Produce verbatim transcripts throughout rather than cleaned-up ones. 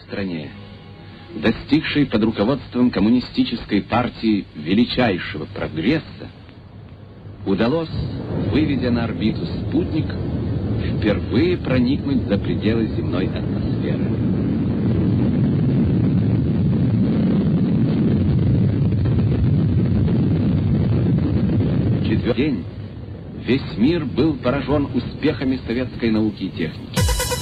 стране, достигшей под руководством коммунистической партии величайшего прогресса, удалось, выведя на орбиту спутник, впервые проникнуть за пределы земной атмосферы. Четвертый день весь мир был поражен успехами советской науки и техники.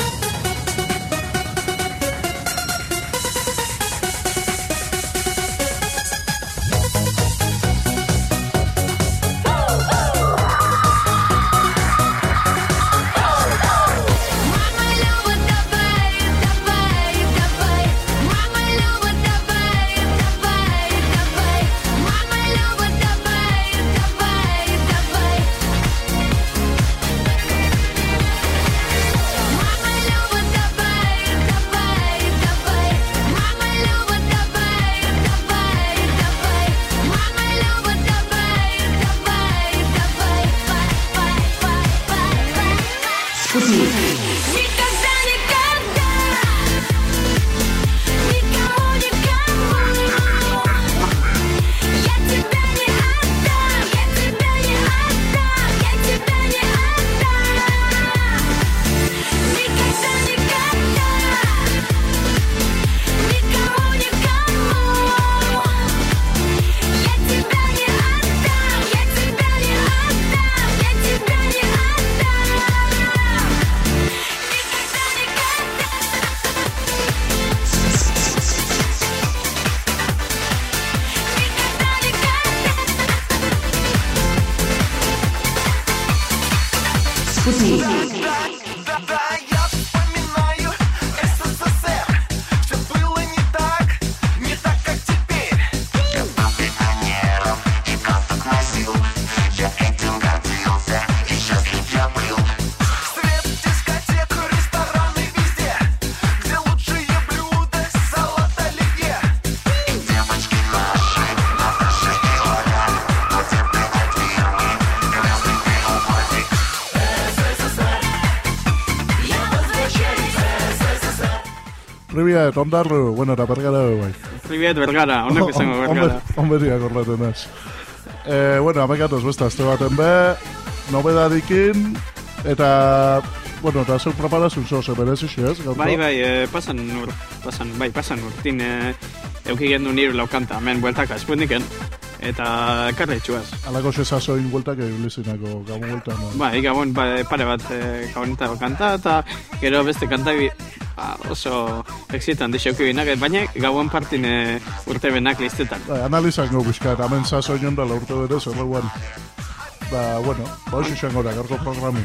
Привет, Ondarru, bueno, eta Bergara bai. Привет, Bergara, honek izango Bergara. Onberiak horretan az. Eh, bueno, amekatuz besta, azte baten be, nobedadikin, eta, bueno, eta zeu preparazun zoze, berez isi ez? Gaurko? Bai, bai, eh, pasan ur, pasan, bai, pasan urtin, eh, eukigen du niru laukanta, hemen bueltaka, esputniken, eta karra itxuaz. Alako sesazoin bueltak egulizinako, gabon buelta, no? Bai, gabon pare bat eh, gabonetako kanta, eta gero beste kanta oso exitan dixauki binak, baina gauan partin e, urte benak listetan. Bai, analizak no buskat, hemen sasoin ondala urte berez, horreguan. Ba, bueno, ba, hoxe izan gora, garko programi.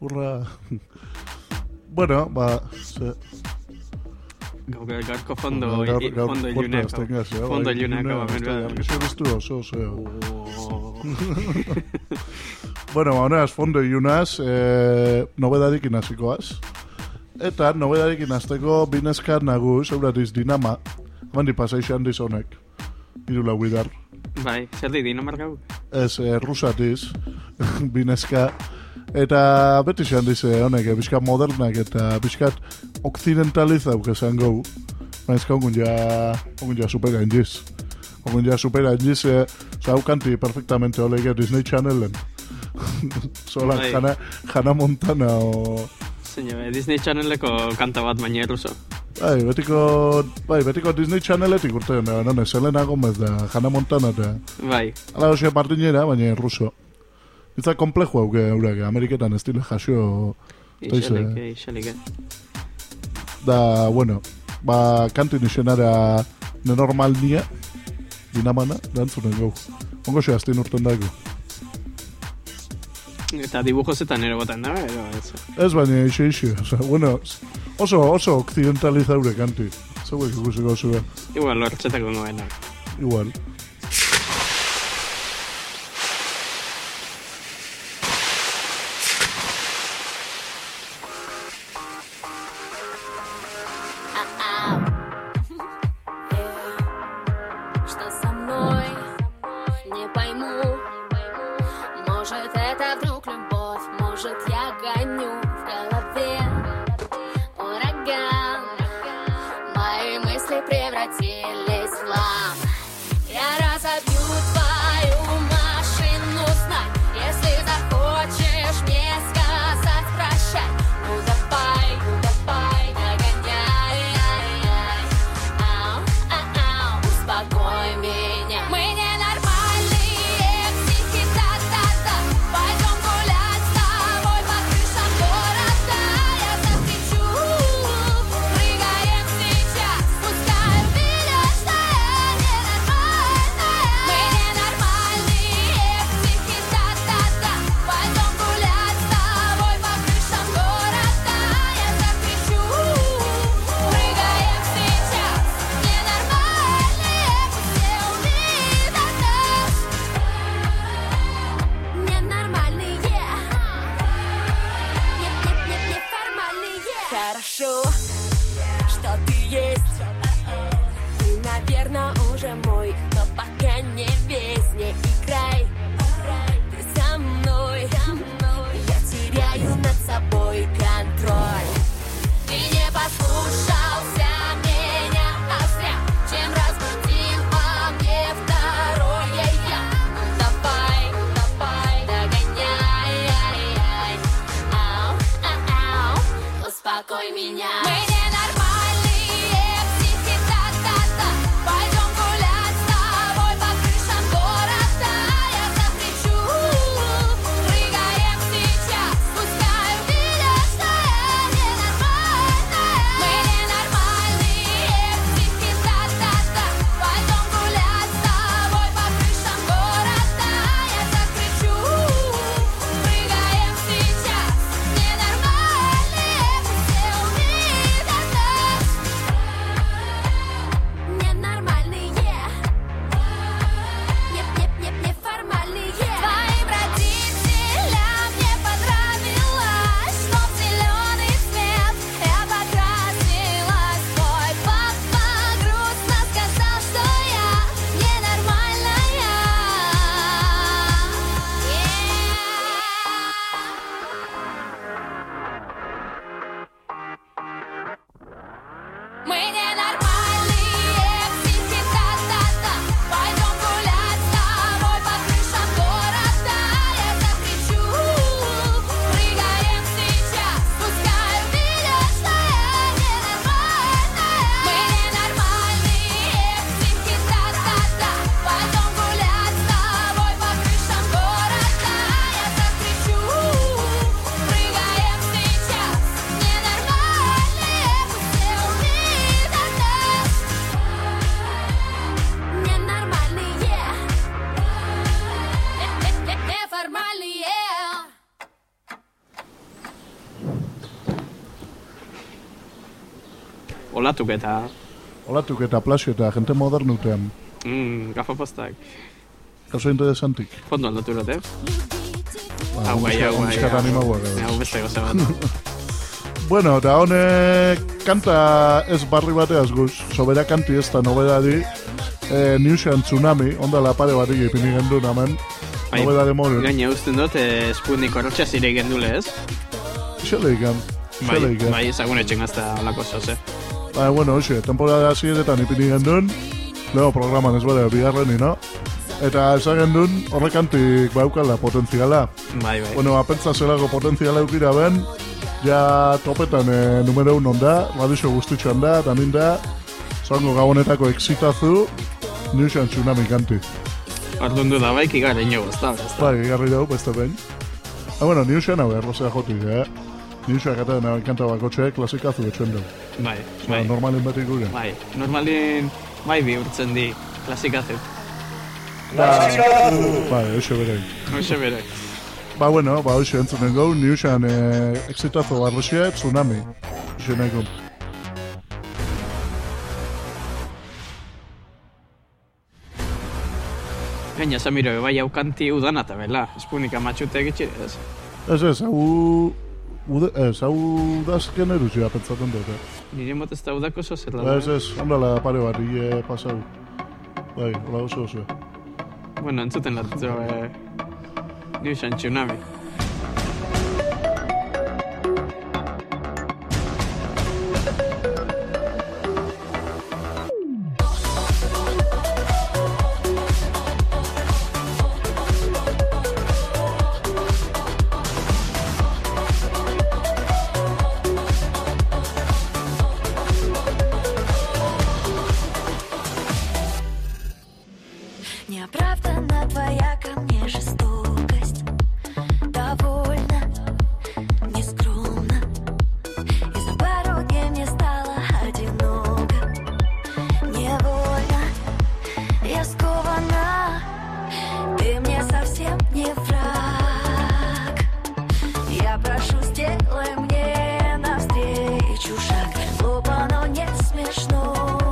Urra. Bueno, ba... Ze... Gaurko fondo, Gaur- i- gaur- fondo fondo iluneko. azten gaz, eh, Fondo bai, iluneko, iluna, hemen ez da, behar. argazki biztu oso, oso. Oh. Bueno, ba, honegaz, fondo ilunaz, eh, nobedarik inazikoaz. Eta nobedarik inazteko binezka nagu, zeuratiz dinama, handi pasaixe handiz honek. Iru lau bidar. Bai, zer di, Dinamarka hau? Ez, eh, rusatiz, binezka. Eta beti zean dize honek, eh, bizkat modernak eta bizkat occidentalizauk esan gau. Baina ezka ongun ja, ongun ja supera indiz. Ongun ja supera indiz, eh, zau kanti perfectamente oleike Disney Channelen. Zola, Bai. jana, jana Montana o... Zeino, eh, Disney Channeleko kanta bat baina erruso. Bai, betiko, bai, betiko Disney Channeletik urtean, da, none, Selena Gomez da, Hannah Montana da. Bai, Ala hoxe martinera, baina ruso. Itza komplejo hauke, eurake, Ameriketan estile jasio... Toize. ixelik, eh, ixelik, eh. Da, bueno, ba, kantin izenara nenormal nia, dinamana, dantzunen gau. Ongo xe aztin urten dago. Eta dibujozetan ere botan da, edo ez. Ez baina ixe ixe, oza, bueno, oso, oso occidentalizaure kanti. Zauek ikusiko zuen, Igual, lortzetako goena. igual. Что со мной, не пойму. Может, это вдруг любовь, может, я гоню в голове ураган. Мои мысли превратились в хлам. Я разобью твою машину, знай, если захочешь мне сказать прощай. Ну давай, ну давай, догоняй. Ау, ау, ау, успокой меня. Мы ненормальные психи, да-да-да. Пойдем гулять с тобой по крышам города. Я закричу, прыгаем сейчас. Пускай увидят, что я ненормальная. Мы ненормальные психи, да-да-да. Пойдем гулять с тобой по крышам города. Я закричу, прыгаем сейчас. Ненормальные, пусть все увидят нас. Ненормальные. Нет, нет, нет, неформальные. Хорошо, что ты есть. Ты, наверное, уже мой, но пока не весь, не играй. Ты со мной, я теряю над собой контроль. Ты не послушался меня, а зря, чем разбудил во мне второе я. Ну давай, давай, догоняй. Ау, ау, ау, успокой меня. Мы ненормальные психи, да-да-да. Пойдем гулять с тобой по крышам города. olatuk eta... Olatuk eta plasio eta jente modernutean. Mm, gafapostak. Gauza interesantik. Fondo aldatu dut, eh? Ba, Hau gai, hau gai. muskat animagoa. Hau beste goza bat. Bueno, eta honek kanta ez barri bateaz guz, sobera kanti ez da nobedadi, eh, Newsian Tsunami, ondala pare batik ipini gendun hemen, nobedade moren. Gaina usten dut, eh, Sputnik horretxa zire gendule, ez? Xele ikan, Bai, xele ikan. bai, ezagun etxen gazta olako zoze. Ba, bueno, hoxe, temporada hasieretan ipini gendun, lego programan ez bera, bigarreni, no? Eta esan gendun, horrek kantik baukala potentziala. Bai, bai. Bueno, apentza zelako potentziala eukira ben, ja topetan e, numero un onda, radixo guztitxoan da, eta ninda, zango gabonetako exitazu, Newsian Tsunami kanti. Orduan du da baik igar ino guzta, ez da? Bai, garri dugu, beste behin. Ah, bueno, Newsian hau errozea jotik, eh? Newsian eta dena kanta bakotxe, klasikazu etxuen dugu. Bai, bai. Normalin betik gure. Bai, normalin, bai bihurtzen di, klasikazu. Bai, eixo berei. Hoxe bere. Ba, bueno, ba, hoxe entzunen gau, Newsian e, exitazu barrexia, Tsunami. Hoxe nahi Gaina, Samiro, bai hau kanti udan eta bela, Sputnik amatxute egitxe, ez? Ez ez, hau... Ude, ez, hau dazken eruzia pentsaten dut, eh? Nire mot ez da udako zozela. Ba, ez ez, handala pare bat, hile pasau. Bai, hola oso oso. Bueno, entzuten latutzo, eh... Newsian Tsunami. Неоправданна твоя ко мне жестокость. Довольно, нескромно. И за пару дней мне стало одиноко. Невольно, я скована. Ты мне совсем не враг. Я прошу, сделай мне навстречу шаг. Глупо, но не смешно.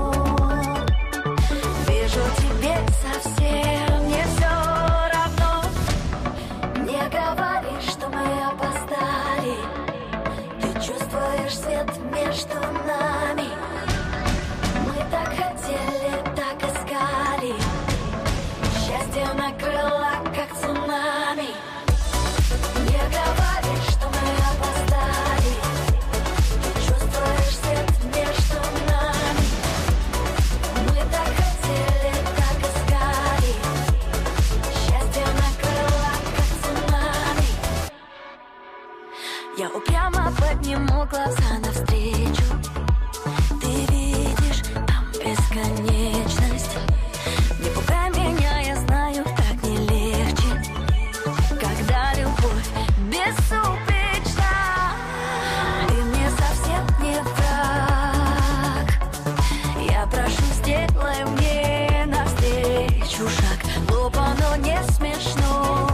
Вижу, тебе совсем не все равно. Не говори, что мы опоздали. Ты чувствуешь свет между нами. Мы так хотели, так искали. Счастье накрыло, как цунами. Не говори, что мы опоздали. Ты чувствуешь свет между нами. Мы так хотели, так искали. Счастье накрыло, как цунами. Я упрямо подниму глаза навстречу. Ты видишь там бесконечность. Не пугай меня, я знаю, так не легче. Когда любовь безупречна. Ты мне совсем не враг. Я прошу, сделай мне навстречу шаг. Глупо, но не смешно.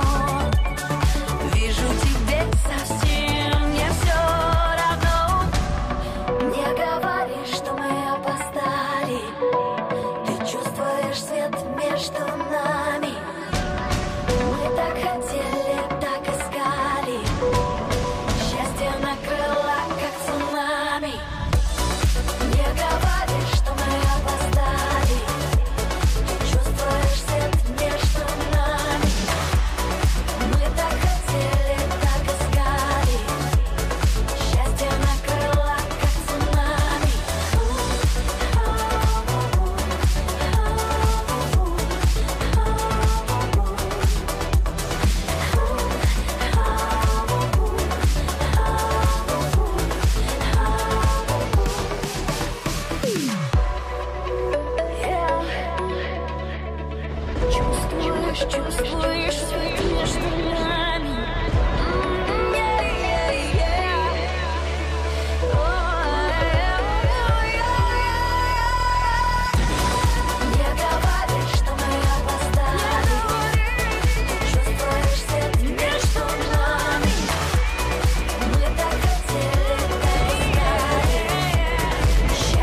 Вижу, тебе совсем не все равно. Не говори, что мы опоздали. Ты чувствуешь свет между нами. Мы так хотели, так искали. Счастье накрыло, как цунами. Не говори, что мы опоздали. Ты чувствуешь свет между нами. Мы так хотели, так искали. Счастье накрыло, как цунами. Чувствуешь, чувствуешь свет между нами. М, yeah-yeah-yeah. Не говори, что мы опоздали. Чувствуешь свет между нами. Мы так хотели, так искали.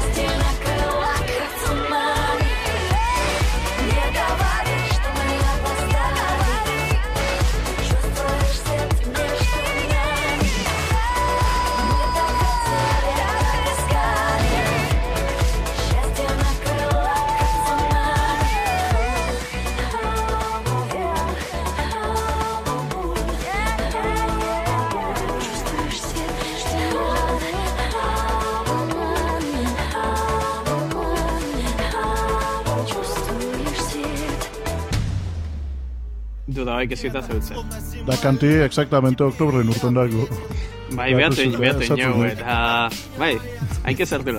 duda baik ezita zeutzen. Da kanti exactamente oktobren urten dago. Bai, behatu inau, eta... Bai, haike zertela.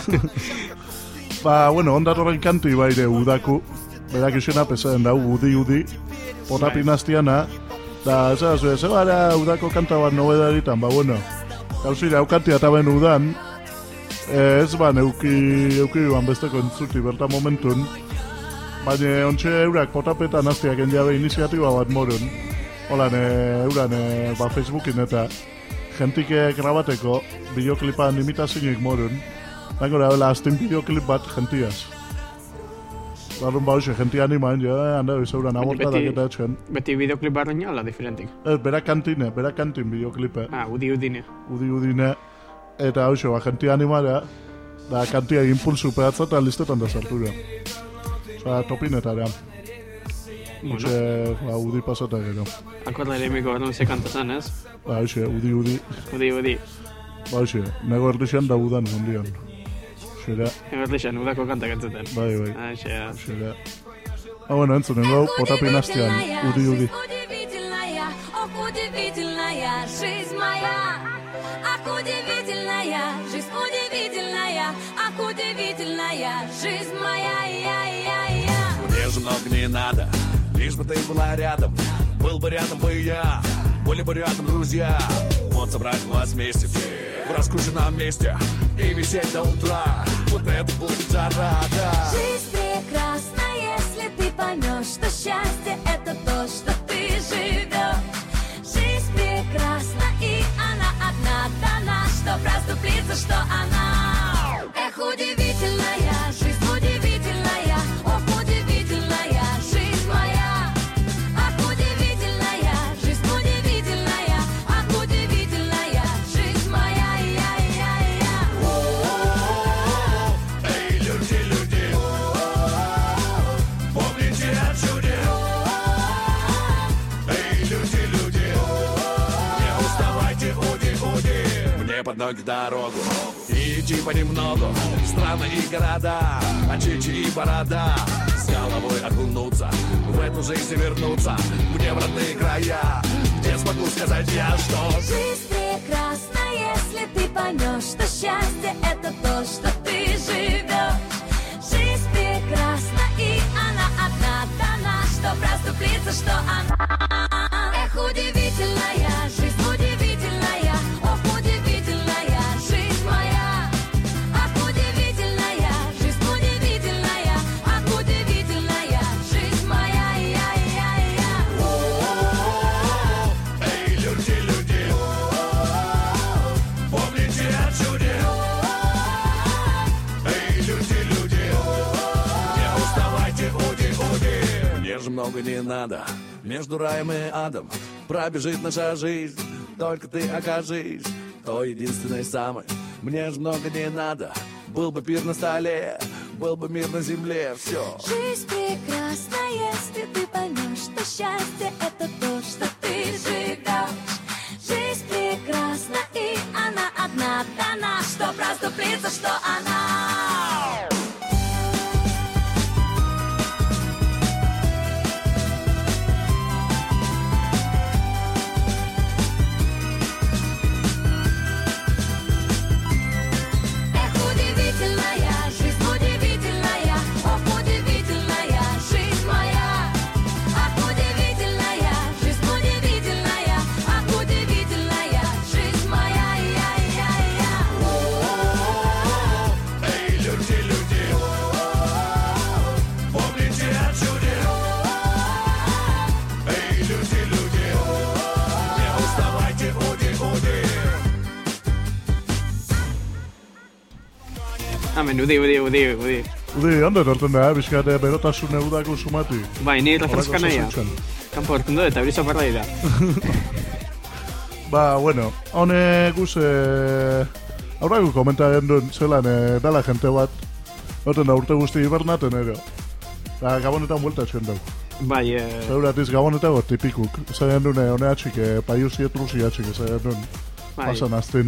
Ba, bueno, ondatorren kanti baire udaku. Berak izena pesaden dau, udi-udi. Potapinaztiana. Da, ez da, ez gara udako kanta bat nobedaritan, ba, bueno. Gauzira, aukanti eta ben udan. Ez ban, euki, euki ban besteko entzuti bertan momentun. Baina, ontxe eurak potapetan aztiak enjabe iniziatiba bat morun. Holan, euran, ba, Facebookin eta jentike grabateko bideoklipan imitazioik morun. Nago da, bela, azten bideoklip bat jentiaz. Barrun ba, hoxe, jentia animaen, ja, handa, izauran abortadak eta etxen. Beti bideoklip barren jala, diferentik. Ez, bera kantine, bera kantin bideoklipe. Ah, udi-udine. Udi-udine. Eta hoxe, ba, jentia animara, da kantia impulsu pehatza eta listetan da sartura. Osa, topinetara. Hoxe, ba, udi pasata gero. Akorda ere emiko barren ze kantazan, ez? Ba, hoxe, udi-udi. Udi-udi. Ba, hoxe, nego erdixan da udan mundian. Xera. Eberlixan, udako kantak entzuten. Bai, bai. Ah, xera. Xera. Ah, bueno, entzunen gau, potapinaztian, udi-udi. Удивительная, ох, удивительная жизнь моя. Ах, удивительная жизнь, удивительная, ах, удивительная жизнь моя. Я-я-я. Мне же много не надо, лишь бы ты была рядом. Был бы рядом бы я, были бы рядом друзья. Вот собрать вас вместе в раскрученном месте и висеть до утра. Вот это будет зарада. Жизнь прекрасна, если ты поймешь, что счастье — это то, что ты живешь. Жизнь прекрасна, и она одна дана, что проступится, что она. Эх, удивительная жизнь, удивительная, ох, удивительная жизнь моя. Ах, удивительная жизнь, удивительная, ах, удивительная жизнь моя. Я-я-я. Эй, люди, люди, помните о чуде. Эй, люди, люди, не уставайте, уди, уди. Мне под ноги дорогу, и идти понемногу. Страны и города, очичи и борода. С головой окунуться, в эту жизнь вернуться. Мне в родные края, где смогу сказать я, что... Жизнь прекрасна, если ты поймешь, что счастье — это то, что ты живешь. Жизнь прекрасна, и она одна дана, что проступится, что она. Эх, удивительная жизнь, удивительная, ох, удивительная жизнь моя. Ах, удивительная жизнь, удивительная, ах, удивительная жизнь моя. Я-я-я. Эй, люди, люди, помните о чуде. Эй, люди, люди, не уставайте, уди, уди. Мне же много не надо, между раем и адом пробежит наша жизнь, только ты окажись той единственной самой. Мне же много не надо, был бы пир на столе, был бы мир на земле, все. Жизнь прекрасна, если ты поймешь, что счастье — это то, что ты живешь. Жизнь прекрасна, и она одна дана, что проступится, что она. Эх, удивительная жизнь, удивительная, ох, удивительная жизнь моя. Ах, удивительная жизнь, удивительная, ах, удивительная жизнь моя. Я-я-я. Эй, люди, люди, помните о чуде. Эй, люди, люди, не уставайте, уди, уди. Hemen, udi, udi, udi, udi. Udi, ondo etorten da, bizkat berotasun eudako sumati. Bai, ni refreska Horrelako naia. zazuntzen. Kanpo hartzen du eta brisa parra dira. Ba, bueno, hone guz, eh, aurrago komentaren duen zelan, eh, dala jente bat, noten da urte guzti hibernaten ero. Da, gabonetan buelta etxen dugu. Bai, eh, Zeuratiz gabonetago tipikuk, zaren duen, eh, hone atxik, eh, paiuzi etruzi atxik, zaren duen, bai. pasan aztin.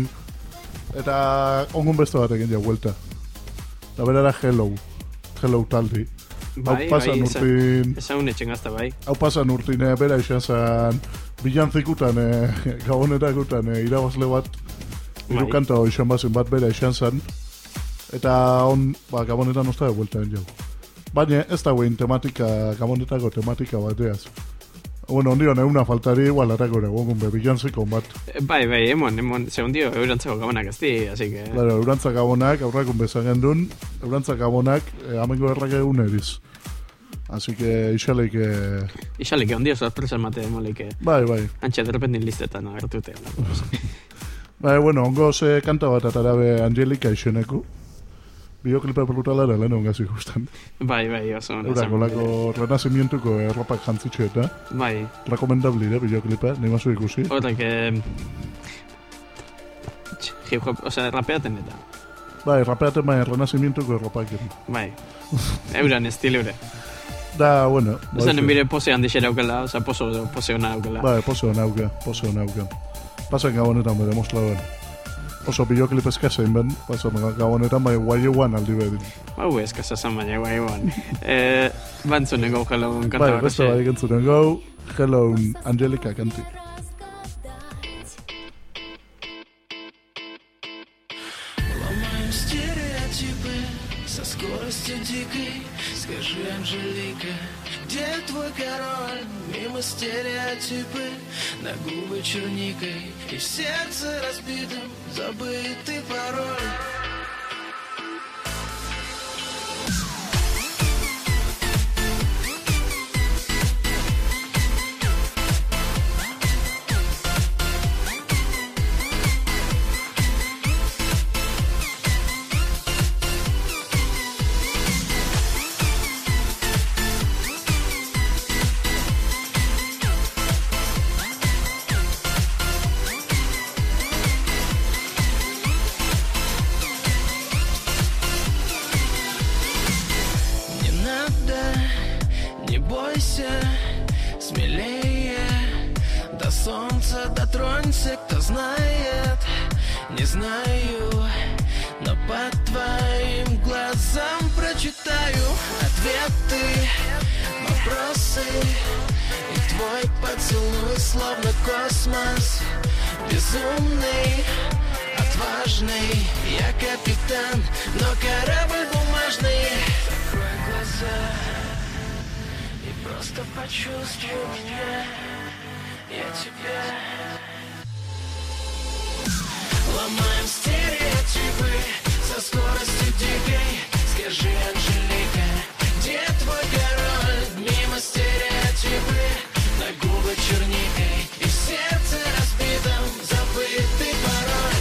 Eta ongun beste bat egin ja buelta. Da berara hello, hello taldi. Hau Bai, pasan bai, urtin, ezagun etxen gazta, bai. hau pasan urtin, eh, bera izan zan, bilantzikutan, eh, gabonetakutan, eh, irabazle bat, Bai. irukanta izan bazen bat bera izan zan, eta on, ba, gabonetan usta de bueltan jau. Baina ez da guen tematika, gabonetako tematika bateaz. Bueno, ondio, neuna faltari igual arako ere, gongun be, bilantziko bat. Eh, Bai, bai, emon, emon, segundio, eurantzako gabonak azti, así que... Claro, eurantzak gabonak, aurrakun bezagen duen, eurantzak gabonak, eh, amengo errak egun eriz. Así que, isaleik, eh, Ixalik, ondio sorpresa emate molik, bai, bai. antxe derrepentin listetan agertute. Bai, bueno, ongo ze kanta bat atarabe Angelika izeneku. Bideoklipa brutalara lehen ongaz ikusten. Bai, bai, oso. ona Eurako zen. lako renazimientuko erropak jantzitxe eta Bai, rekomendabli da bideoklipa, nahi mazu ikusi. horrek, eh... tx, hip hop, osea, rapeaten eta. Bai, rapeaten bai renazimientuko erropak. Bai, euran estil eure. Da, bueno. Osa, nenbire pose handixera aukela, osa, poso, pose hona aukela. Bai, pose hona auke, pose hona auke. Pasan gabonetan bere moslauen. Oso bideoklip eskazein ben, pasan gabonetan bai guaioan aldi bedin. Hau eskasa zan baina, bai, bai. Eh, bantzuneko Hello kanta Bai, bat. beste bai gentzuten gau, Hello Angelika kanti. Ломаем стереотипы со скоростью дикой. Скажи, Анжелика, где твой король? Мимо стереотипы на губы черникой. И в сердце разбитым забытый пароль. Не надо, не бойся, смелее. До солнца дотронься, кто знает. Не знаю, но по твоим глазам прочитаю ответы, вопросы. И твой поцелуй словно космос. Безумный, отважный. Я капитан, но корабль бумажный. Закрой глаза и просто почувствуй меня. Я тебя. Ломаем стереотипы со скоростью дикой. Скажи, Анжелика, где твой король? Мимо стереотипы на губы черникой. И в сердце разбитом забытый пароль.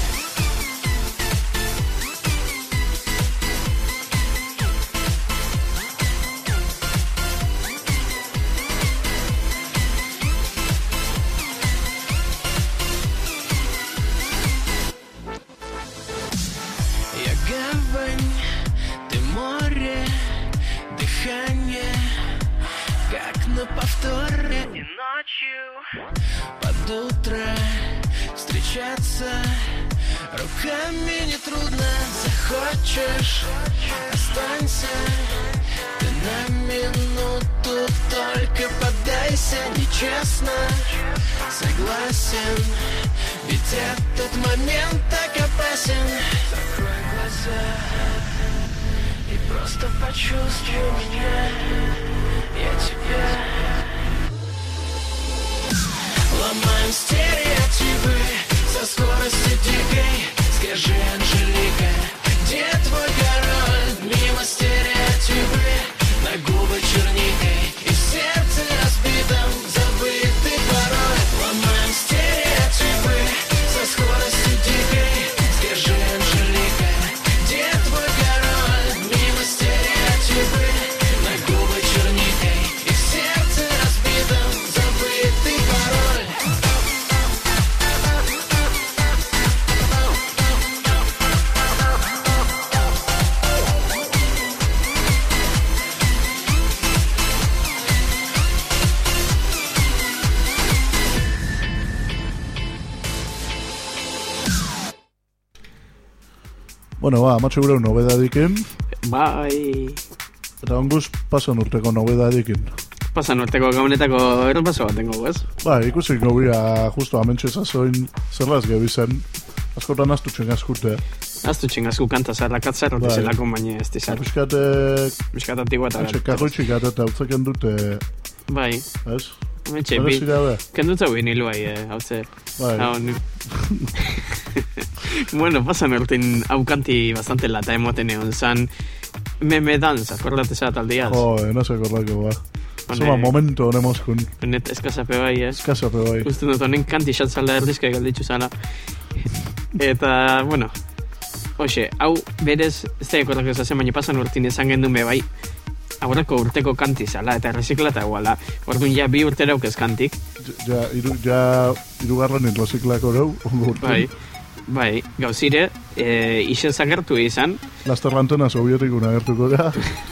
Я гавань, ты море, дыхание, как на повторе. И ночью под утро встречаться руками нетрудно. Захочешь, останься, ты на минуту только поддайся. Нечестно, согласен, ведь этот момент так опасен. Закрой глаза и просто почувствуй меня. Я тебя. Ломаем стереотипы со скоростью дикой. Скажи, Анжелика, где твой король? Мимо стереотипы на губы черникой. И в сердце разбитом забытый пароль. Ломаем стереотипы со скоростью дикой. Скажи, Анжелика, где твой король? Мимо стереотипы на губы черникой. И в сердце разбитом забытый пароль. Bueno, ba, amatxe gure nobedadiken. Bai, Eta onguz pasan urteko nobedadekin. Pasan urteko gabonetako errepaso bat dengo, ez? Ba, ikusi gobia justo amentxe zazoin zerraz gebizen. Askotan astutzen askute. Astutzen asku kanta zarrakat zarrote Bai. zelako baina ez dizar. Piskat, Piskat antigua eta Antxe, kagoitxik eta utzaken dute, Bai. ez? Mentxe, Berez bi... irabe. Kendutza vinilo bai, eh, hau ze. Bai. Hau, ni... Bueno, pasan urtin hau kanti bastante lata emoten egon zan Meme Dance, akordate zat aldiaz. Jo, no se acordako, ba. Hone- Zoma momento honemoskun. Net eskazape bai, ez? Eskazape bai. Uste dut honen kanti xatzalda erdizka galditzu zala. Eta, bueno, hoxe, hau berez, ez da ekorrak ez baina pasan urtin ezan gendun be bai, aurreko urteko kanti zala, eta reziklata guala. Orduan ja bi urtera aukez kantik, Ja, iru, ja, irugarren enroziklako rau, ongo urten. bai, bai, gauzire, e, isen zagertu izan, Lasterlantena sovietikun agertuko da.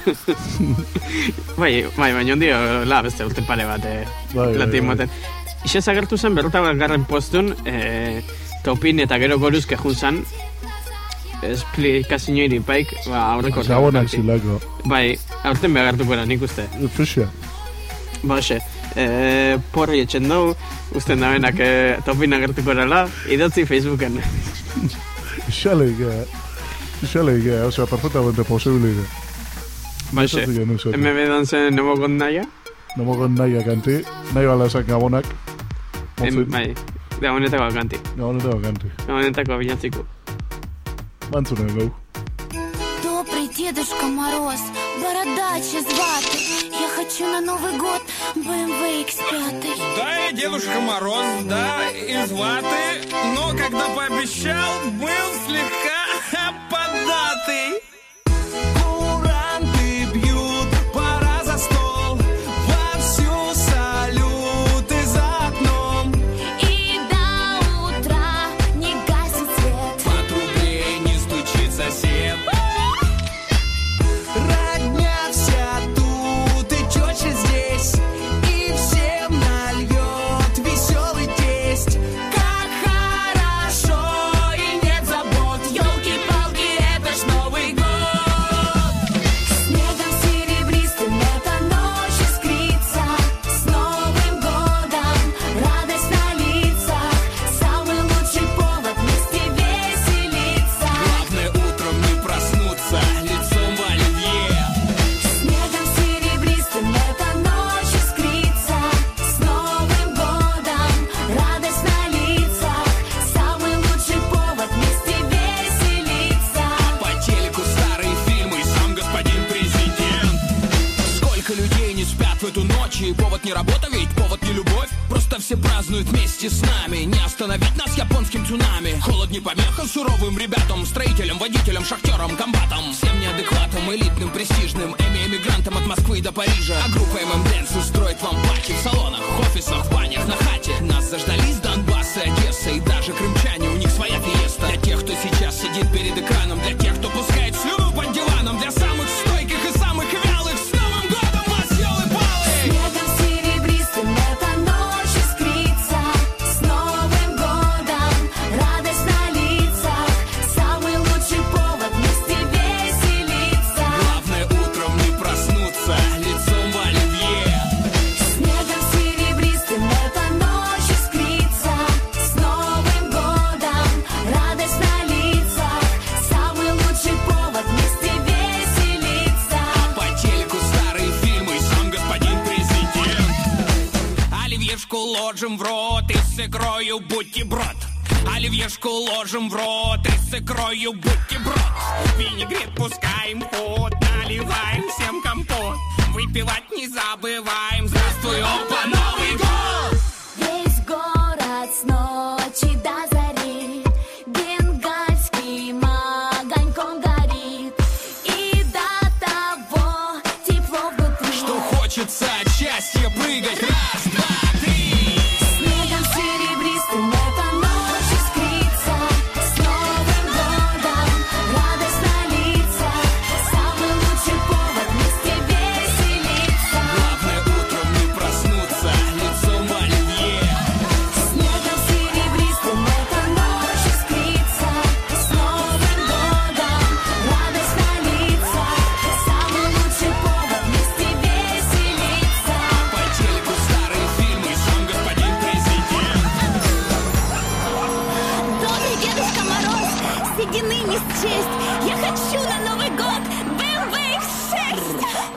bai, bai, baina ondio, la, beste urte pare bat, e, Bai, bai, lati bai. moten. Isen zagertu zen berrota garren postun, e, topin eta gero goruzke jun zan, esplikazio iripaik, ba, aurreko urteko Gabonak kanti. zilako. Bai, aurten behartuko da, nik uste. Fixa. Ba, hoxe, e, porri etxen dugu, usten da benak e, topin agertuko erala, idatzi Facebooken. Ixaleik, eh. Ixaleik, eh. Osea, perfectamente posible. Ba, hoxe, Esatik genuen zen. M B danzen nemokon naia, Nomokon nahi kanti. Nahi bala esan gabonak. em, Mozin. bai, gabonetako kanti, Gabonetako kanti. gabonetako bilantziko. Mantzunen gau. Добрый Дедушка Мороз, бородачи звати. Я хочу на Новый год бэ эм вэ икс пять. Да, я Дедушка Мороз, да, из ваты. Но когда пообещал, был слегка поддатый. Куранты бьют, пора за стол. Вовсю салюты за окном. И до утра не гасит свет. По трубе не стучит сосед. Родня вся тут и теща здесь. И всем нальет веселый тесть. Как хорошо и нет забот. Ёлки-палки, это ж Новый год. Снегом серебристым эта ночь искрится. С Новым годом радость на лицах. Самый лучший повод вместе веселиться. Главное утром не проснуться лицом в оливье. Снегом серебристым эта ночь искрится. С Новым годом радость на лицах. Самый лучший повод вместе веселиться. По телеку старые фильмы, сам господин президент. Сколько людей не спят в эту ночь, и повод не работа, ведь повод не любовь. Просто все празднуют вместе с нами. Не остановить нас японским цунами. Холод не помеха суровым ребятам, строителям, водителям, шахтерам, комбатам. Всем неадекватам, элитным, престижным, эми-эмигрантам от Москвы до Парижа. А группа эм эм Dance устроит вам пати в салонах, в офисах, в банях, на хате. Нас заждались Донбасс и Одесса, и даже крымчане, у них своя фиеста. Для тех, кто сейчас сидит перед экраном, для тех, кто пускает слюну под диваном, для самых стойких и самых вялых. С Новым годом вас, ёлы-палы! Снегом серебристым эта ночь искрится. С Новым годом радость на лицах. Самый лучший повод вместе веселиться. Главное утром не проснуться лицом в оливье. Снегом серебристым эта ночь искрится. С Новым годом радость на лицах. Самый лучший повод вместе веселиться. По телеку старые фильмы, сам господин президент. Оливьешку ложим в рот и с икрою бутерброд. Оливьешку ложим в рот и с икрою бутерброд. Винегрет пускаем в ход, наливаем всем компот. Выпивать не забываем. Здравствуй, опа, Новый год! Весь город с ночи до зари бенгальским огоньком горит. И до того тепло внутри. Что хочется от счастья прыгать. Раз, два, три. Снегом серебристым эта ночь искрится. С Новым годом радость на лицах. Самый лучший повод вместе веселиться. Главное утром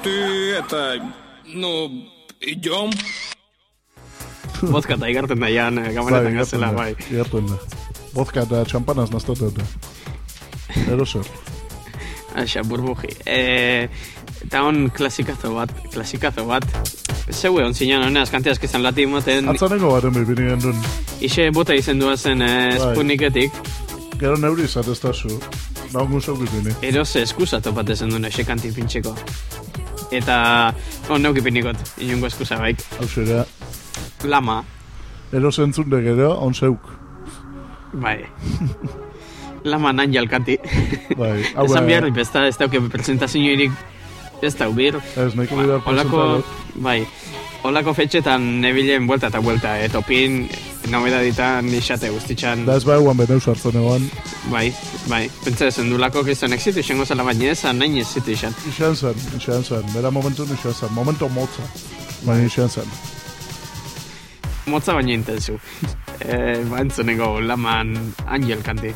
ты это... Ну, идем? Vodka eta igarten da, jan, gamaretan gazela, bai. Igarten da. Vodka eta txampanaz naztoten da. Eroso. Aixa, burbuji. E, eta hon klasikazo bat, klasikazo bat. Zeue hon zinean honez, kantiazk izan lati moten. Atzaneko baren bibini gendun. Ixe bota izen duazen e, Sputniketik. Gero neuri izateztazu. Naungun zau bibini. Eroze eskusa topatezen duen ese kanti pintxeko. Eta hon neukipinikot, inungo eskusa baik. Hau zera. Lama. Eroze entzunde gero, on zeuk. Bai. Lama nanjal kanti. Bai. Esan behar, ez da, ez dauke presentazioirik, ez da ubir. Ez, nahiko bida presentador. Bai, holako fetxetan nebilen buelta eta buelta, eh, topin, nobedaditan isate guztitxan. Da ez bai guan beneu sartzen egon. Bai, bai, pentsa ezen dulako gizan exitu izango zela baina ezan, nahin ezitu izan. Ixan zen, ixan zen, bera momentun ixan zen, momento motza, baina ixan zen. Motza baina intenzu. Eh, ba entzuneko laman Angel kanti.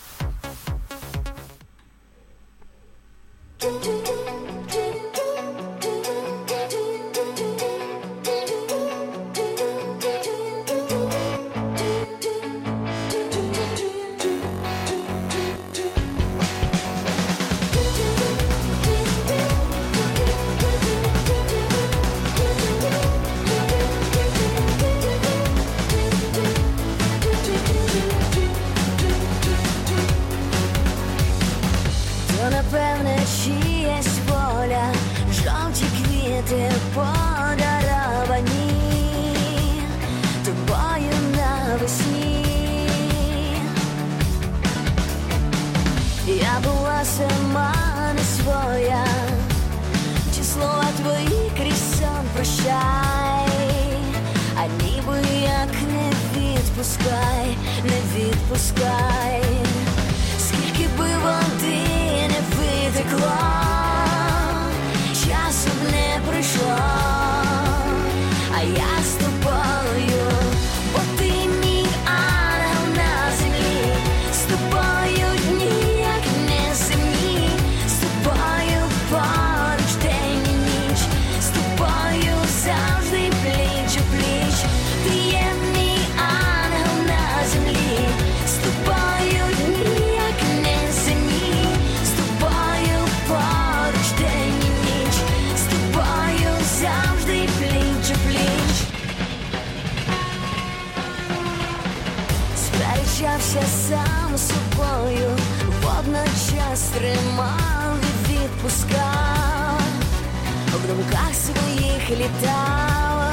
Сперечався сам з собою, водночас тримав і відпускав, в думках своїх літав.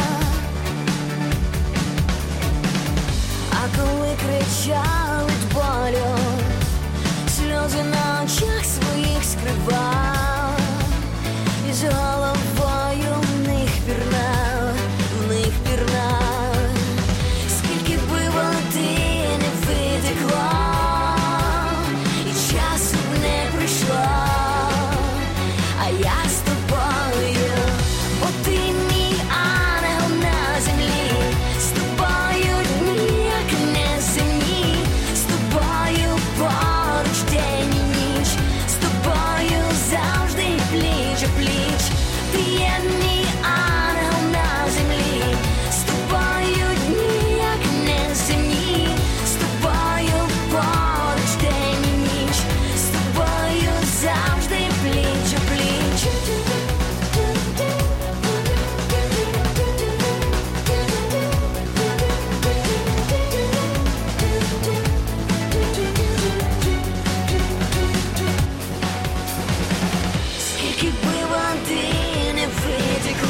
А коли кричав від болю, сльози на очах своїх скривав, і з головою в них пірнав, в них пірнав. Скільки би води не витекло, і часу б не прийшло, а я з тобою, бо ти мій ангел на землі, з тобою дні, як неземні, з тобою поруч день і ніч, з тобою завжди пліч о пліч. Ти є мій ангел на землі, з тобою дні, як неземні, з тобою поруч день і ніч, з тобою завжди пліч о пліч. Скільки би води не витекло,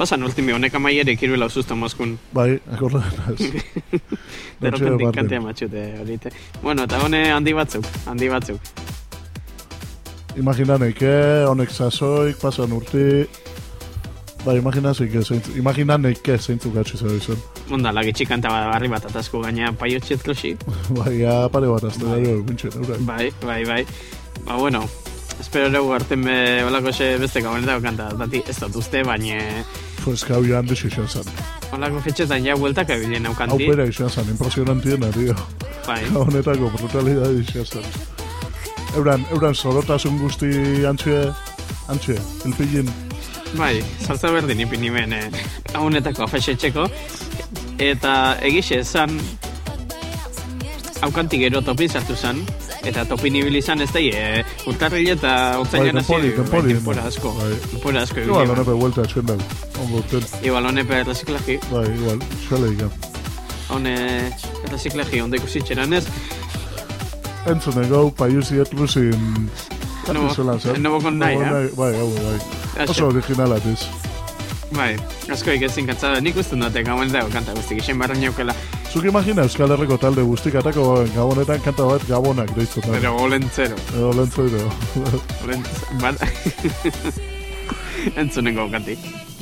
pasan ultimi honek amaierik iruela ususta Moskun. Bai, akorda denaz. De repente kantea matxute horite. Bueno, eta hone handi batzuk, handi batzuk. Imaginanek, eh, honek sasoik, pasan urti... Bai, imaginazik, imaginanek zeintzuk gatsi zara izan. Onda, lagitxik kanta barri bat atazko gaina paiotxet klosi. Bai, ja, pare bat azte gero, bintxen, eurak. Bai, bai, bai. Ba, bueno, espero dugu arten be, olako xe beste gabonetako kanta, dati ez dut uste, baina... Pues kau joan dixo izan zan. Olako fetxetan ja bueltak ebilen aukanti. Hau pera izan zan, impresionantiena, tío. Bai. Honetako brutalidad izan zan. Euran, euran zorotasun guzti antxe, antxe, elpillin. Bai, saltza berdin ipini ben, eh, honetako afexetxeko. Eta egixe zan, aukanti gero topin sartu zan, eta topin ibili zan ez da, e, urtarrile eta urtzailan hasi, tempora asko. Tempora asko. Igual honepe vuelta atxendak, ongo urten. Igual honepe reziklaji. Bai, igual, xale ikan. Hone reziklaji, onde ikusitxeran ez. Entzune gau, paiuziet luzin... Nobo kon nahi, eh? Bai, hau, bai. Oso originalat ez. Bai, asko ikazin kantzada, nik uste dute gabon dago kanta guztik, isen barra niokela. Zuk imagina Euskal Herriko talde guztik atako gabonetan kanta bat gabonak deitzen. Pero olentzero. Olentzero. Olentzero. Bat. Entzunengo kanti.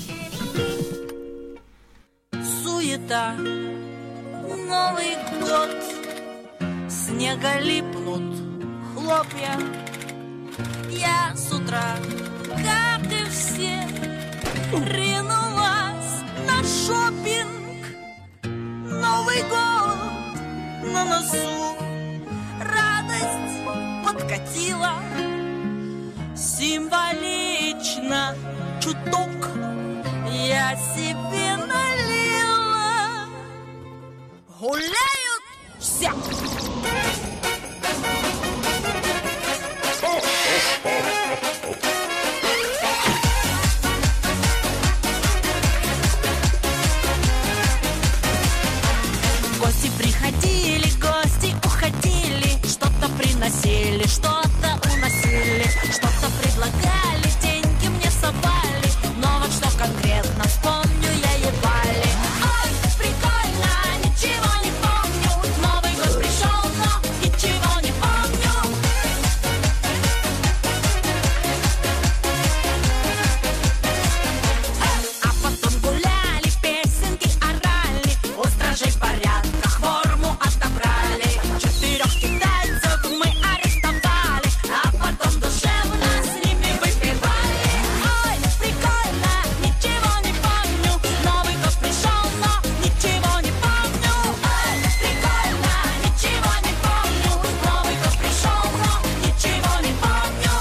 Суета, Новый год, снега липнут хлопья. Я с утра, как и все, ринулась на шопинг. Новый год на носу, радость подкатила. Символично чуток я себе налила. Гуляют все. Гости приходили, гости уходили, что-то приносили, что-то уносили, что-то предлагали, деньги мне совали, но вот что конкретно вспомню я едва ли. Ой, прикольно, ничего не помню, Новый год пришел, но ничего не помню. А потом гуляли, песенки орали, у стражей порядка форму отобрали. Четырех китайцев мы арестовали, а потом душевно с ними выпивали. Ой, прикольно, ничего не помню, Новый год пришел, но ничего не помню. Ой, прикольно, ничего не помню, Новый год пришел, но ничего не помню.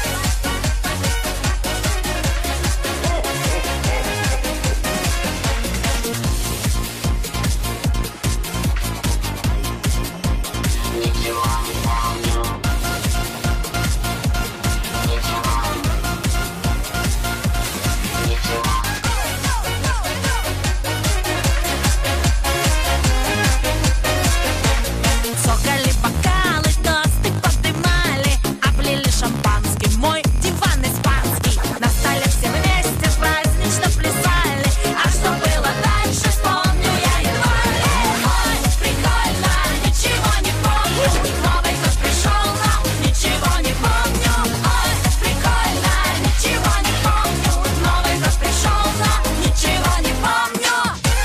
Цокали бокалы, тосты поднимали, облили шампанским мой диван испанский. На столе все вместе празднично плясали, а что было дальше, вспомню я едва ли. Ой, прикольно, ничего не помню, Новый год пришел, но ничего не помню. Ой, прикольно, ничего не помню, Новый год пришел, но ничего не помню.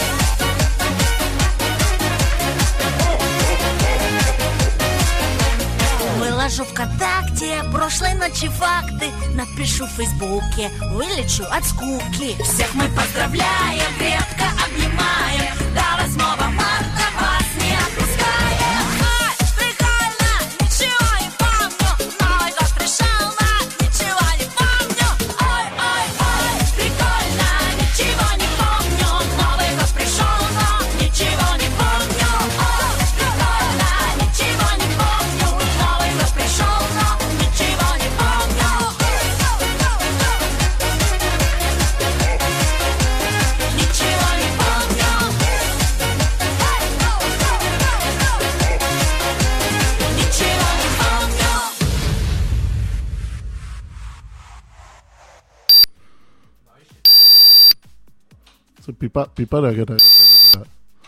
Выложу ВКонтакте прошлой ночи факты, напишу в Фейсбуке, вылечу от скуки. Всех мы поздравляем, крепко обнимаем, до восьмого марта вас не отпускаем. Ой, прикольно, ничего не помню, Новый год пришел, но ничего не помню. Ой, ой, ой, прикольно, ничего не помню, Новый год пришел, но ничего не помню. Ой, прикольно, ничего не помню, Новый год пришел, но ничего не помню. Ничего не помню. pipa, piparak eta eta...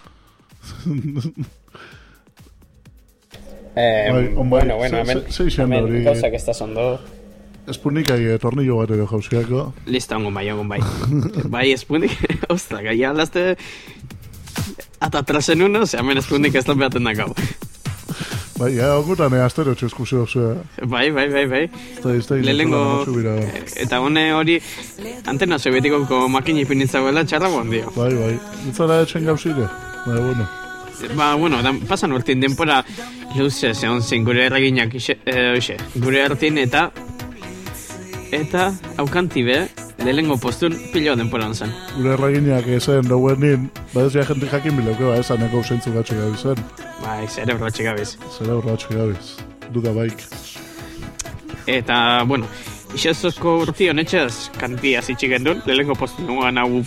Eh, Bai, on bai, bueno, bueno, ze- hemen, ze- ze izan da hemen hori? gauzak ez da zondo. Espunik ahi tornillo bat ere jauziako. Lista ongon bai, ongon bai. Bai, espunik, ostra, gai alazte... Ata atrasen uno, ze hemen espunik ez da behaten da gau. Bai, ja, ongutan ea astero txeskusio zea. Bai, bai, bai, bai. Ez da, ez da, Lehenengo, bira. eta hone hori, antena sobetikoko makini pinitzagoela txarra bondio. Bai, bai. Itzara etxen gauzire. Bai, bueno. Ba, bueno, dan, pasan urtin denpora luze zehon zen gure erraginak ixe, eh, oixe, gure hartin eta eta aukanti be, lehenengo postun pilo denpora zen. Gure erraginak ezen dauen nin, badez ja jente jakin bilauke ba, esan eko zeintzu gatxe gabiz zen. Bai, zerebro atxe gabiz. Zera urratxe gabiz. Duda baik. Eta, bueno, isezozko urti honetxez kantia zitsi gendun, lehenengo postun nuan hau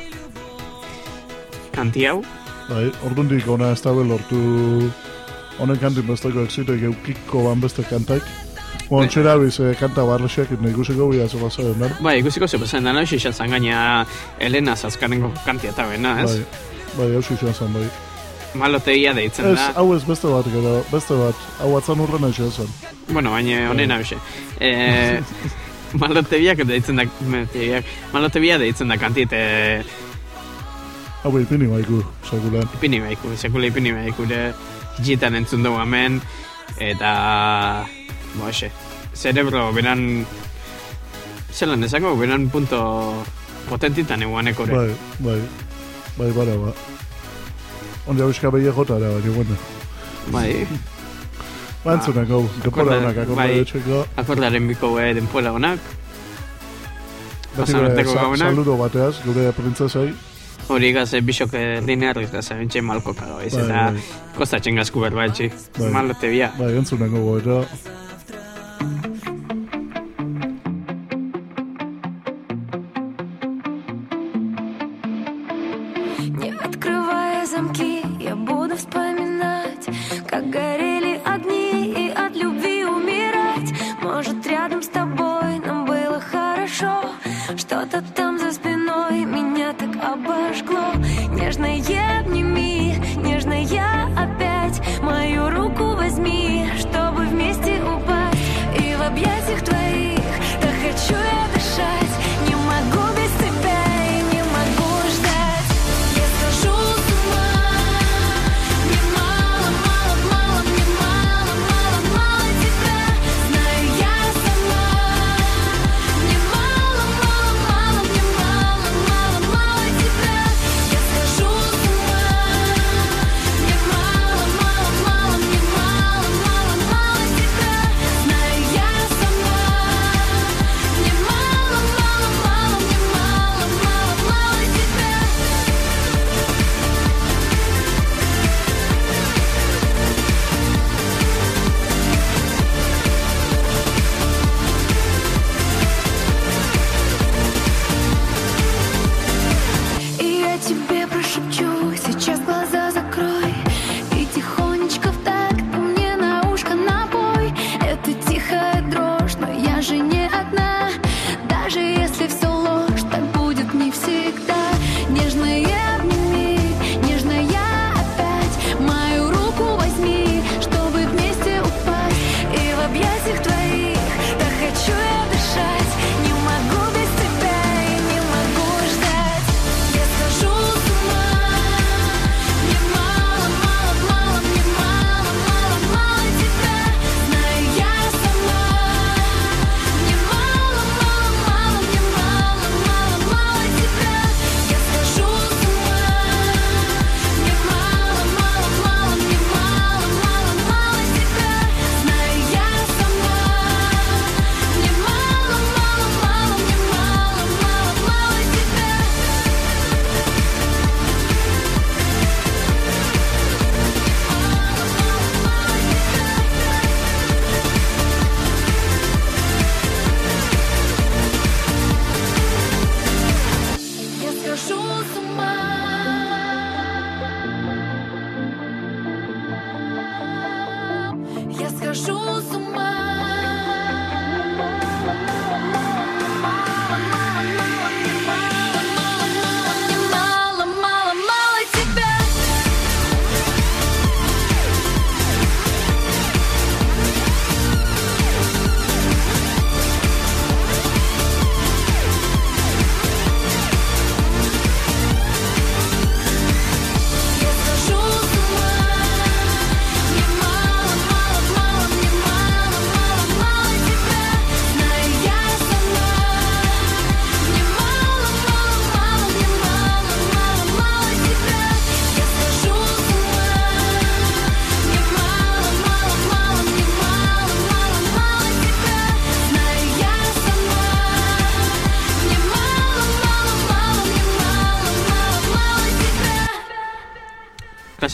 kanti hau. Bai, ordundik ona ez dabe lortu honen kantin besteko exitoik eukiko ban beste kantak. Bon, txera biz eh, kanta barrexak nahi ikusiko bia zola zaren, no? Bai, ikusiko zepezen dana, hoxe izan gaina Elena Zazkanengo kantia eta bena, ez? Bai, bai, hau izan zen, bai. Maloteia deitzen Ez, da. hau ez beste bat, gero, beste bat, hau atzan urren aixo zen. Bueno, baina honena hoxe. Eh, Malotebiak deitzen da, malotebiak, Malotebiak deitzen da kanti eta Hau ipini maiku, sekulan. ipini baiku, sekula ipini baiku, ere jitan entzun dugu hemen, eta, bo, hoxe, zerebro beran, zelan ezako, beran punto potentitan eguaneko ere. Bai, bai, bai, bara, ba. Onde hau iska behi jotara, baina, bueno. Bai, Ba, entzunako, denpora akorda- honak, akorda bai. etxeko. akordaren biko e, denpola honak, Beti pasan be, arteko sa- gabonak. saludo bateaz, gure printzesai. hori gaze bisok linearriz gaze, bentxe malko kago ez, Bai, eta bai. kostatzen gazku berba etxi, Bai. malotebia. Bai, entzunako goera. Не открывая замки, я буду вспоминать, как горели огни и от любви умирать. Может, рядом с тобой нам было хорошо, что-то там за спиной меня так обожгло. Нежно я обними, нежно я опять мою руку возьми, чтобы вместе упасть. И в объятиях твоих так хочу я дышать. Не могу без тебя и не могу ждать. Я схожу с ума. Мне мало, мало, мало, мне мало, мало, мало тебя. Знаю я сама. Мне мало, мало, мало, мне мало, мало, мало тебя. Я схожу с ума. Мне мало, мало, мало, мне мало, мало, мало тебя. Знаю я сама. Мне мало, мало, мало, мне мало, мало, мало тебя. И я тебе прошепчу, сейчас глаза закрой. И тихонечко в такт ты мне на ушко напой. Это тихая дрожь, но я же не одна. Даже если все ложь, так будет не всегда. Нежная обними, нежная опять мою руку возьми, чтобы вместе упасть. И в объятиях твоих так хочу я дышать. Не могу без тебя и не могу ждать. Я схожу с ума. Мне мало, мало, мало, мне мало, мало, мало тебя. Знаю я сама. Мне мало, мало, мало, мне мало, мало, мало тебя. Я схожу с ума. Мне мало, мало, мало, мне мало, мало, мало тебя. Знаю я сама. Мне мало, мало, мало, мне мало, мало, мало тебя. Я схожу с ума. Я схожу с ума. Мне мало,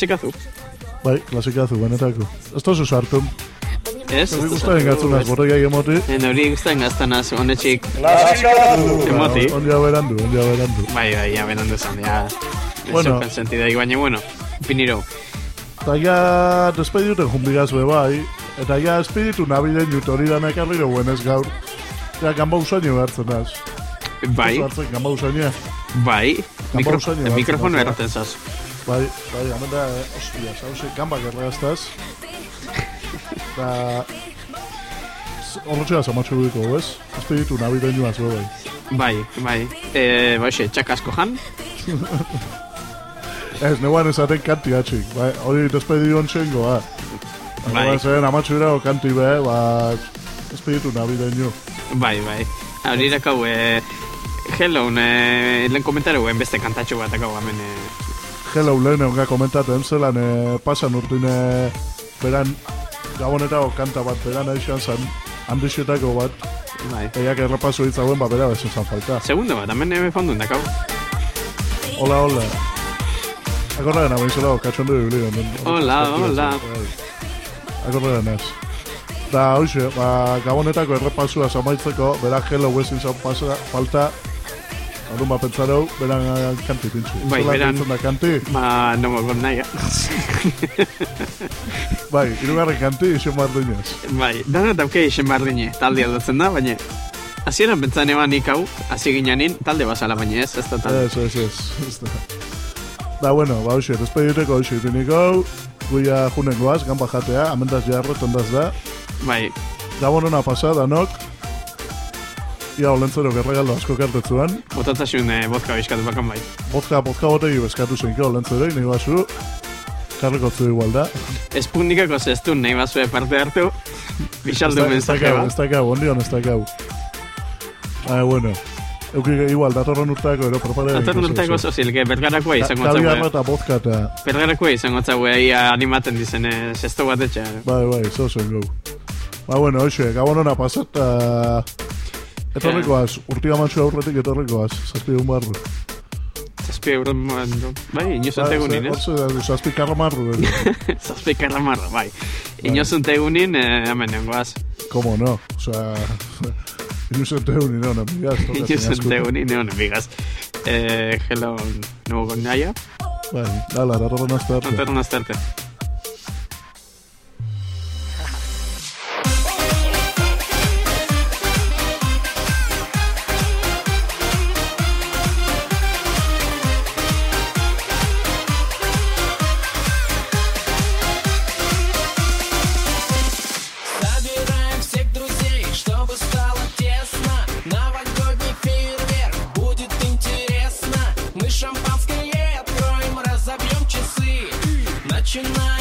Klasikazu. Bai, klasikazu, benetako. Ez tozu sartu. Ez? Ez guztaren gatzunaz, botoiak emoti. En hori guztaren gaztanaz, honetxik. Emoti. Ondia berandu, ondia berandu. Bai, bai, ja, berandu zan, ja. Bueno. Bueno. Sentida, baina, bueno, piniro. Eta ja, despedituten jumbigazue bai, eta ja, espiritu nabiden jutori dana ekarri dauen ez gaur. Ja, gamba usaino behartzen az. Bai, Hartzen, gamba usaino. bai, Gamba mikro, usaino batzen, mikrofono batzen. erraten zaz. Bai, bai, amenda, eh, ostia, sauze, gambak erregaztaz. Eta... Horretxea zamatxo duiko, ez? Espiritu nabiden joaz, bai. Bai, bai. E, baixe, txakasko jan. Ez, neuan esaten kanti atxik, bai, hori despedidu ontsengo, ha. Bai. Bai. Zen, amatxo irago kanti be, ba... Espiritu nabiden jo. Bai, bai. Hori dakau, e, hello, e, lehen komentaruen beste kantatxo bat dakau, hemen, e, Hello, lehen egon komentaten, zelan e, pasan urtine beran gabonetako kanta bat beran aixan zan, handixetako bat, bai. eiak errepaso hitzauen, ba, bera bezin zan falta. Segundo bat, hemen ebe fondun dakau. Hola, hola. Akorra gana, bain zela, katxondo biblion. Hola, hola. Akorra gana ez. Da, hoxe, ba, gabonetako errepasua zamaitzeko, bera hello bezin zan pasa, falta, Adun ba pentsarau, beran kanti pintxu. Bai, beran... da kanti? Ba, no mogon nahi, Bai, irugarren kanti, isen bardinez. Bai, dana tauke isen bardine, talde aldatzen da, baina... Hasieran pentsan eban nik hau, hasi gineanin, talde basala baina ez, ez da talde. Ez, ez, ez, ez da. Da, bueno, ba, hoxe, despediteko hoxe itinik hau, guia junen goaz, gamba jatea, amendaz jarro, tondaz da. Bai. Gabon hona pasa, danok. Ia, olentzero gerregaldo asko kartetzuan. Botatzasun eh, vodka bizkatu bakan bai. Vodka, vodka botegi bezkatu zenke olentzero, nahi basu. Karrekotzu igual da. Espunnikako zestun nahi bazue parte hartu, bisaldu mensaje bat. Ez dakau, ondion ez dakau. Ah, bueno. Eukik igual, datorren urteako ero propare. Datorren urteako sozilke, bergarakoa izango tzaue. Kabiarra eta vodka eta... Bergarakoa izango tzaue, ia animaten dizen eh, zesto bat etxe. Bai, bai, zozen gau. Ba, bueno, hoxe, gabon hona pasat, eta... Etorrikoaz, urtiga matxu aurretik etorrikoaz, zazpi egun barru. Zazpi egun barru, bai, inosuntegunin, ez? Hortze, zazpi karra marru. Zazpi karra marru, bai. Inosuntegunin, hemen nengoaz. Komo no, osea... Inosuntegunin egon amigaz. Inosuntegunin egon amigaz. Hello, nuevo con Naya. Bai, dala, datorren aztarte. Datorren aztarte. Начинаем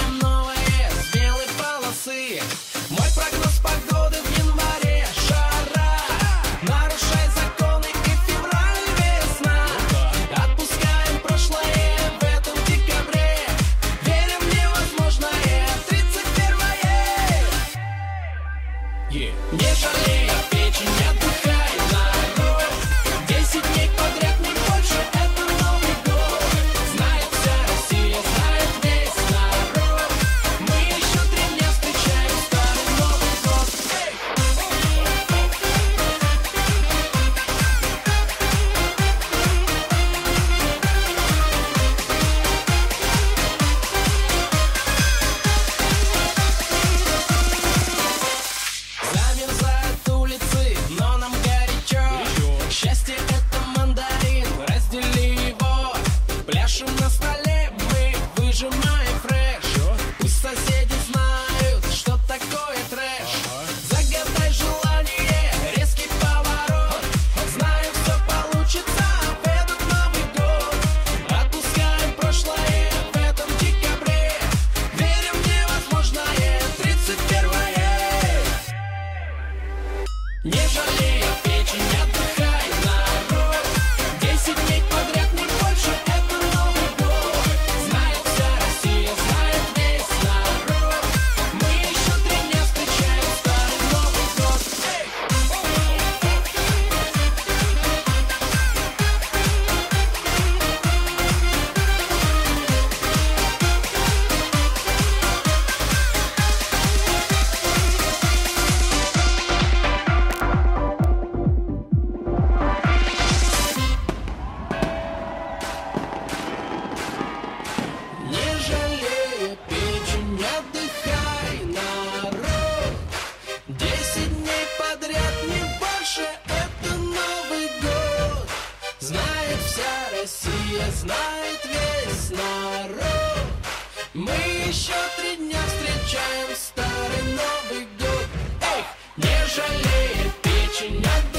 Мы еще три дня встречаем старый Новый год. Эх, не жалеет печень от